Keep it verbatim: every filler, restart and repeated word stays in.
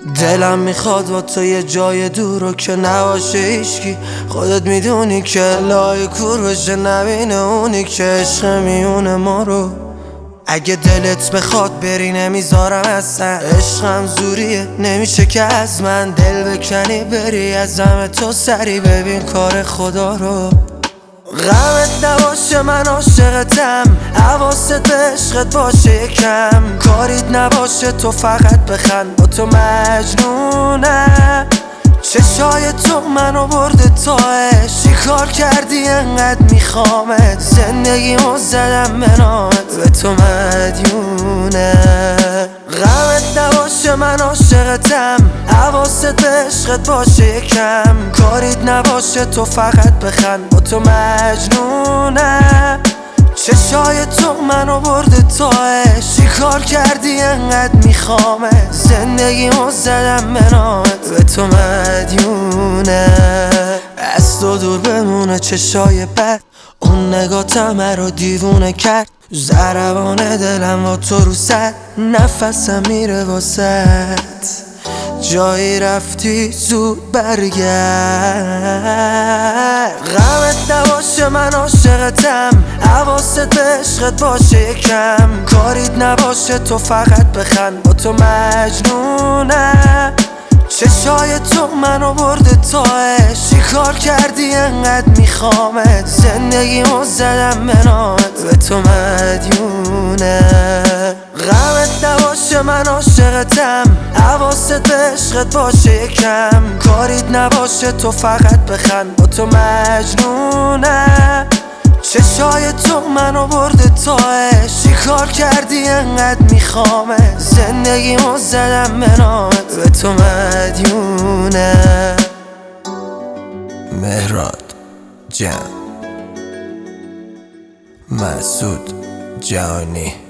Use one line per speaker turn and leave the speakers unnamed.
دلم میخواد با تو یه جای دور رو که نباشه هیچکی. خودت میدونی که لای کور بشه نبینه اونی که عشق میونه ما رو. اگه دلت بخواد بری نمیذارم اصلا، عشقم زوریه نمیشه که از من دل بکنی بری از همه تو سری ببین کار خدا رو. غمت نباشه من عاشقتم، حواست به عشقت باشه یکم، کاریت نباشه تو فقط بخند با تو مجنونم. چشای تو منو برده تاش، چی کار کردی انقدر میخوامت، زندگیمو زدم به نامت به تو مدیونم. غمت نباشه من عاشقتم، حواست به عشقت باشه یکم، کاریت نباشه تو فقط بخند با تو مجنونم. چشای تو منو برده تاش، چی کار کردی انقدر میخوامت، زندگیمو زدم به نامت به تو مدیونم. از تو دور بمونه چشای بد، اون نگاتم رو دیوونه کرد، ضربان دلم با تو رو سد، نفسم میره واسد، جایی رفتی زود برگرد. غمت نباشه من عاشقتم، حواست به عشقت باشه یکم، کاریت نباشه تو فقط بخند با تو مجنونم. چشای تو منو برده تاش، چی کار کردی انقدر میخوامت، زندگیمو زدم به نامت به تو مدیونم. غمت نباشه من عاشقتم، حواست به عشقت باشه یکم، کاریت نباشه تو فقط بخند با تو مجنونم. چشای تو منو برده تاش، چی کار کردی انقدر میخوامت، زندگیمو زدم به نامت به تو مدیونم. مهراد جان، مسعود جانی.